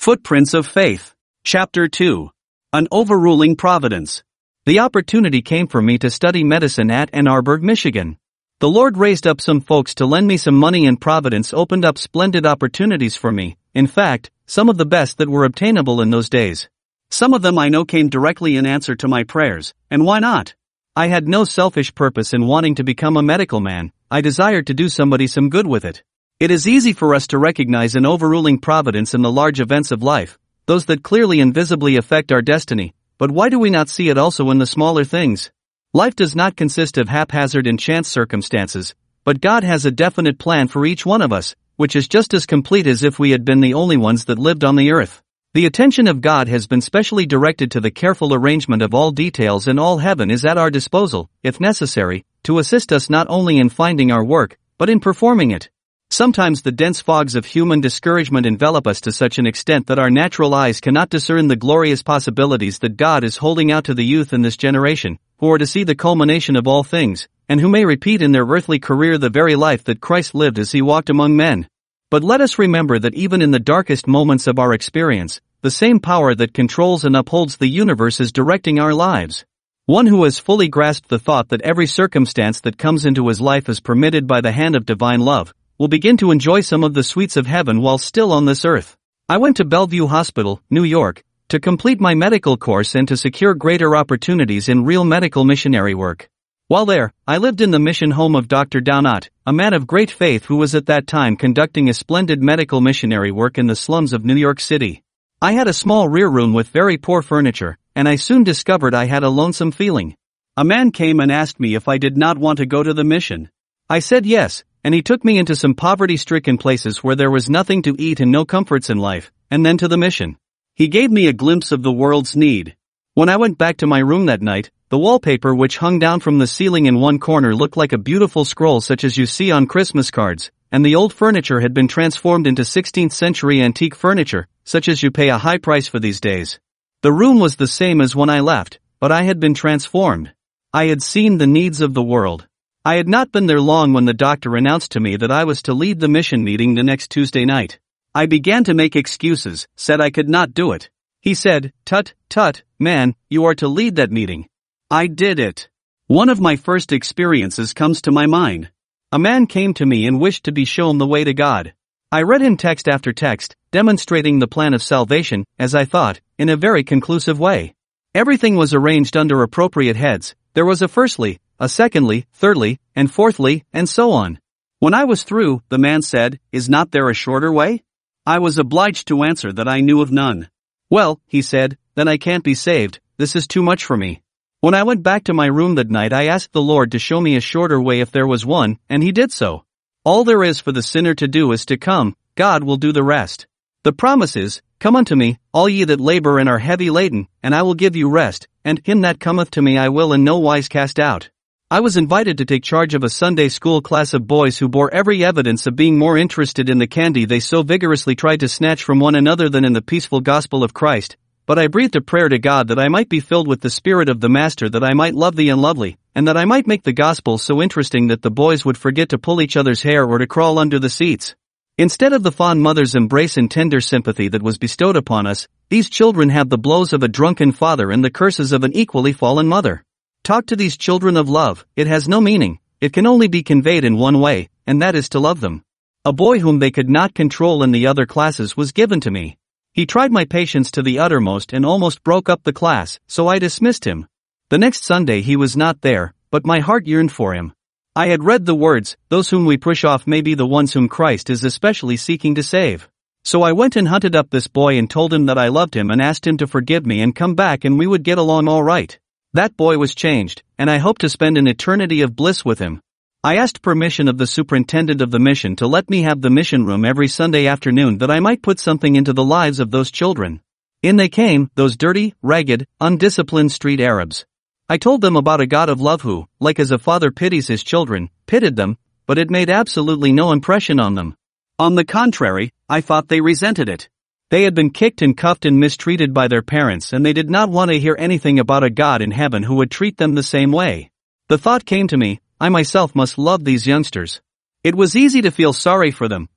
Footprints of Faith. Chapter 2. An Overruling Providence. The opportunity came for me to study medicine at Ann Arbor, Michigan. The Lord raised up some folks to lend me some money, and Providence opened up splendid opportunities for me, in fact, some of the best that were obtainable in those days. Some of them I know came directly in answer to my prayers, and why not? I had no selfish purpose in wanting to become a medical man. I desired to do somebody some good with it. It is easy for us to recognize an overruling providence in the large events of life, those that clearly and visibly affect our destiny, but why do we not see it also in the smaller things? Life does not consist of haphazard and chance circumstances, but God has a definite plan for each one of us, which is just as complete as if we had been the only ones that lived on the earth. The attention of God has been specially directed to the careful arrangement of all details, and all heaven is at our disposal, if necessary, to assist us not only in finding our work, but in performing it. Sometimes the dense fogs of human discouragement envelop us to such an extent that our natural eyes cannot discern the glorious possibilities that God is holding out to the youth in this generation, who are to see the culmination of all things, and who may repeat in their earthly career the very life that Christ lived as he walked among men. But let us remember that even in the darkest moments of our experience, the same power that controls and upholds the universe is directing our lives. One who has fully grasped the thought that every circumstance that comes into his life is permitted by the hand of divine love, will begin to enjoy some of the sweets of heaven while still on this earth. I went to Bellevue Hospital, New York, to complete my medical course and to secure greater opportunities in real medical missionary work. While there, I lived in the mission home of Dr. Downott, a man of great faith who was at that time conducting a splendid medical missionary work in the slums of New York City. I had a small rear room with very poor furniture, and I soon discovered I had a lonesome feeling. A man came and asked me if I did not want to go to the mission. I said yes, and he took me into some poverty-stricken places where there was nothing to eat and no comforts in life, and then to the mission. He gave me a glimpse of the world's need. When I went back to my room that night, the wallpaper which hung down from the ceiling in one corner looked like a beautiful scroll such as you see on Christmas cards, and the old furniture had been transformed into 16th century antique furniture, such as you pay a high price for these days. The room was the same as when I left, but I had been transformed. I had seen the needs of the world. I had not been there long when the doctor announced to me that I was to lead the mission meeting the next Tuesday night. I began to make excuses, said I could not do it. He said, "Tut, man, you are to lead that meeting." I did it. One of my first experiences comes to my mind. A man came to me and wished to be shown the way to God. I read him text after text, demonstrating the plan of salvation, as I thought, in a very conclusive way. Everything was arranged under appropriate heads. There was a firstly, a secondly, thirdly, and fourthly, and so on. When I was through, the man said, "Is not there a shorter way?" I was obliged to answer that I knew of none. "Well," he said, "then I can't be saved, this is too much for me." When I went back to my room that night, I asked the Lord to show me a shorter way if there was one, and he did so. All there is for the sinner to do is to come, God will do the rest. The promise is, "Come unto me, all ye that labor and are heavy laden, and I will give you rest, and him that cometh to me I will in no wise cast out." I was invited to take charge of a Sunday school class of boys who bore every evidence of being more interested in the candy they so vigorously tried to snatch from one another than in the peaceful gospel of Christ, but I breathed a prayer to God that I might be filled with the Spirit of the Master, that I might love the unlovely, and that I might make the gospel so interesting that the boys would forget to pull each other's hair or to crawl under the seats. Instead of the fond mother's embrace and tender sympathy that was bestowed upon us, these children have the blows of a drunken father and the curses of an equally fallen mother. Talk to these children of love, it has no meaning, it can only be conveyed in one way, and that is to love them. A boy whom they could not control in the other classes was given to me. He tried my patience to the uttermost and almost broke up the class, so I dismissed him. The next Sunday he was not there, but my heart yearned for him. I had read the words, "Those whom we push off may be the ones whom Christ is especially seeking to save." So I went and hunted up this boy and told him that I loved him and asked him to forgive me and come back and we would get along all right. That boy was changed, and I hope to spend an eternity of bliss with him. I asked permission of the superintendent of the mission to let me have the mission room every Sunday afternoon that I might put something into the lives of those children. In they came, those dirty, ragged, undisciplined street Arabs. I told them about a God of love who, like as a father pities his children, pitied them, but it made absolutely no impression on them. On the contrary, I thought they resented it. They had been kicked and cuffed and mistreated by their parents, and they did not want to hear anything about a God in heaven who would treat them the same way. The thought came to me, I myself must love these youngsters. It was easy to feel sorry for them,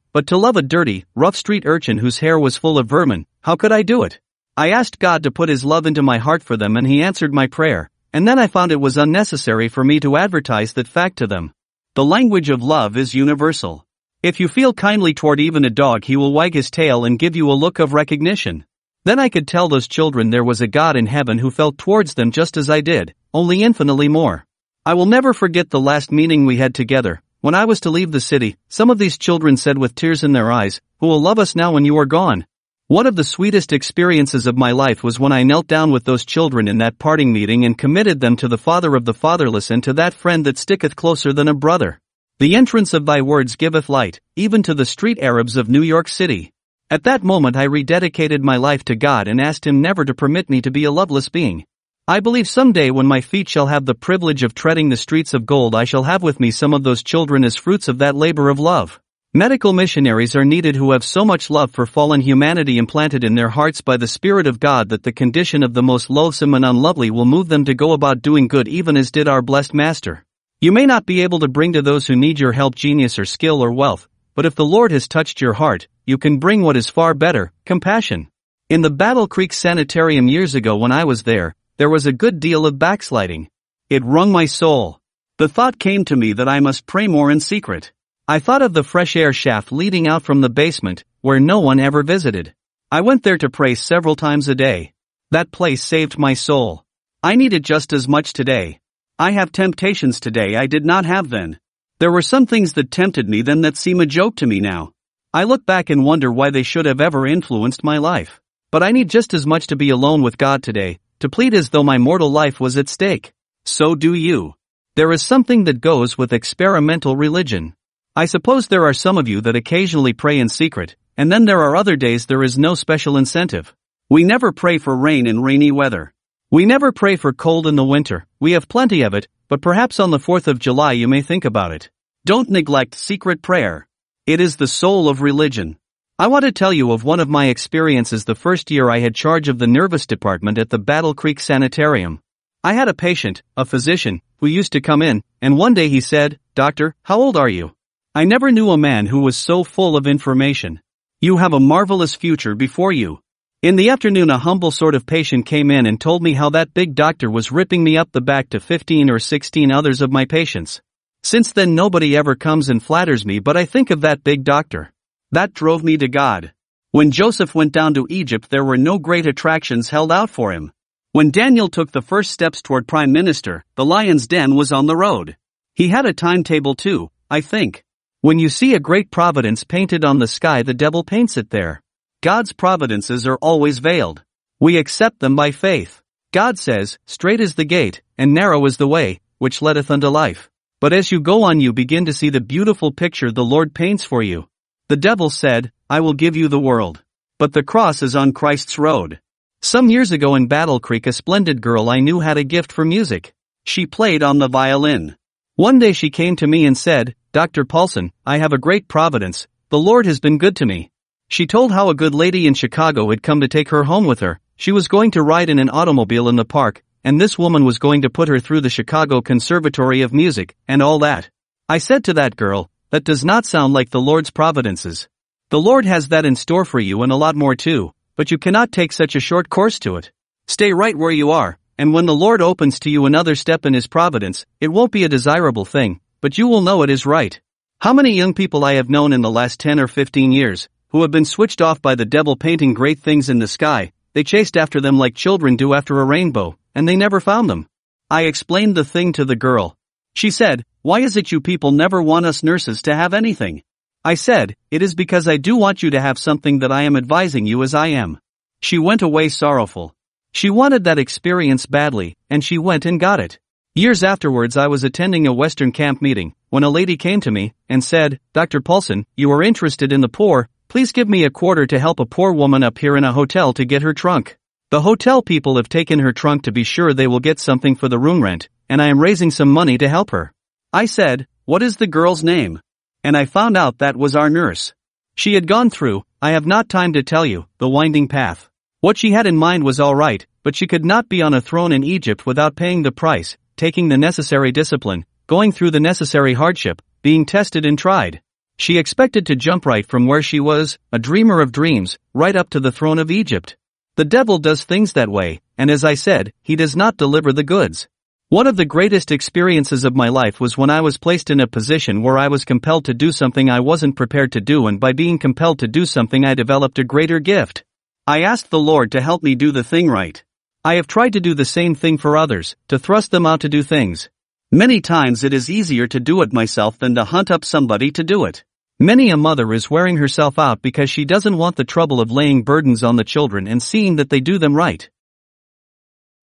but to love a dirty, rough street urchin whose hair was full of vermin, how could I do it? I asked God to put His love into my heart for them and He answered my prayer, and then I found it was unnecessary for me to advertise that fact to them. The language of love is universal. If you feel kindly toward even a dog, he will wag his tail and give you a look of recognition. Then I could tell those children there was a God in heaven who felt towards them just as I did, only infinitely more. I will never forget the last meeting we had together. When I was to leave the city, some of these children said with tears in their eyes, "Who will love us now when you are gone?" One of the sweetest experiences of my life was when I knelt down with those children in that parting meeting and committed them to the Father of the fatherless and to that friend that sticketh closer than a brother. The entrance of thy words giveth light, even to the street Arabs of New York City. At that moment I rededicated my life to God and asked Him never to permit me to be a loveless being. I believe someday when my feet shall have the privilege of treading the streets of gold, I shall have with me some of those children as fruits of that labor of love. Medical missionaries are needed who have so much love for fallen humanity implanted in their hearts by the Spirit of God that the condition of the most loathsome and unlovely will move them to go about doing good, even as did our blessed Master. You may not be able to bring to those who need your help genius or skill or wealth, but if the Lord has touched your heart, you can bring what is far better, compassion. In the Battle Creek Sanitarium years ago when I was there was a good deal of backsliding. It wrung my soul. The thought came to me that I must pray more in secret. I thought of the fresh air shaft leading out from the basement, where no one ever visited. I went there to pray several times a day. That place saved my soul. I need it just as much today. I have temptations today I did not have then. There were some things that tempted me then that seem a joke to me now. I look back and wonder why they should have ever influenced my life. But I need just as much to be alone with God today, to plead as though my mortal life was at stake. So do you. There is something that goes with experimental religion. I suppose there are some of you that occasionally pray in secret, and then there are other days there is no special incentive. We never pray for rain in rainy weather. We never pray for cold in the winter. We have plenty of it, but perhaps on the 4th of July you may think about it. Don't neglect secret prayer. It is the soul of religion. I want to tell you of one of my experiences the first year I had charge of the nervous department at the Battle Creek Sanitarium. I had a patient, a physician, who used to come in, and one day he said, "Doctor, how old are you?" I never knew a man who was so full of information. You have a marvelous future before you. In the afternoon a humble sort of patient came in and told me how that big doctor was ripping me up the back to 15 or 16 others of my patients. Since then nobody ever comes and flatters me, but I think of that big doctor. That drove me to God. When Joseph went down to Egypt there were no great attractions held out for him. When Daniel took the first steps toward prime minister, the lion's den was on the road. He had a timetable too, I think. When you see a great providence painted on the sky, the devil paints it there. God's providences are always veiled. We accept them by faith. God says, "Straight is the gate, and narrow is the way, which leadeth unto life." But as you go on you begin to see the beautiful picture the Lord paints for you. The devil said, "I will give you the world." But the cross is on Christ's road. Some years ago in Battle Creek a splendid girl I knew had a gift for music. She played on the violin. One day she came to me and said, "Dr. Paulson, I have a great providence, the Lord has been good to me." She told how a good lady in Chicago had come to take her home with her. She was going to ride in an automobile in the park, and this woman was going to put her through the Chicago Conservatory of Music, and all that. I said to that girl, "That does not sound like the Lord's providences. The Lord has that in store for you and a lot more too, but you cannot take such a short course to it. Stay right where you are, and when the Lord opens to you another step in His providence, it won't be a desirable thing, but you will know it is right." How many young people I have known in the last 10 or 15 years, who have been switched off by the devil painting great things in the sky. They chased after them like children do after a rainbow, and they never found them. I explained the thing to the girl. She said, "Why is it you people never want us nurses to have anything?" I said, "It is because I do want you to have something that I am advising you as I am." She went away sorrowful. She wanted that experience badly, and she went and got it. Years afterwards I was attending a Western camp meeting, when a lady came to me, and said, "Dr. Paulson, you are interested in the poor, please give me a quarter to help a poor woman up here in a hotel to get her trunk. The hotel people have taken her trunk to be sure they will get something for the room rent, and I am raising some money to help her." I said, "What is the girl's name?" And I found out that was our nurse. She had gone through, I have not time to tell you, the winding path. What she had in mind was all right, but she could not be on a throne in Egypt without paying the price, taking the necessary discipline, going through the necessary hardship, being tested and tried. She expected to jump right from where she was, a dreamer of dreams, right up to the throne of Egypt. The devil does things that way, and as I said, he does not deliver the goods. One of the greatest experiences of my life was when I was placed in a position where I was compelled to do something I wasn't prepared to do, and by being compelled to do something I developed a greater gift. I asked the Lord to help me do the thing right. I have tried to do the same thing for others, to thrust them out to do things. Many times it is easier to do it myself than to hunt up somebody to do it. Many a mother is wearing herself out because she doesn't want the trouble of laying burdens on the children and seeing that they do them right.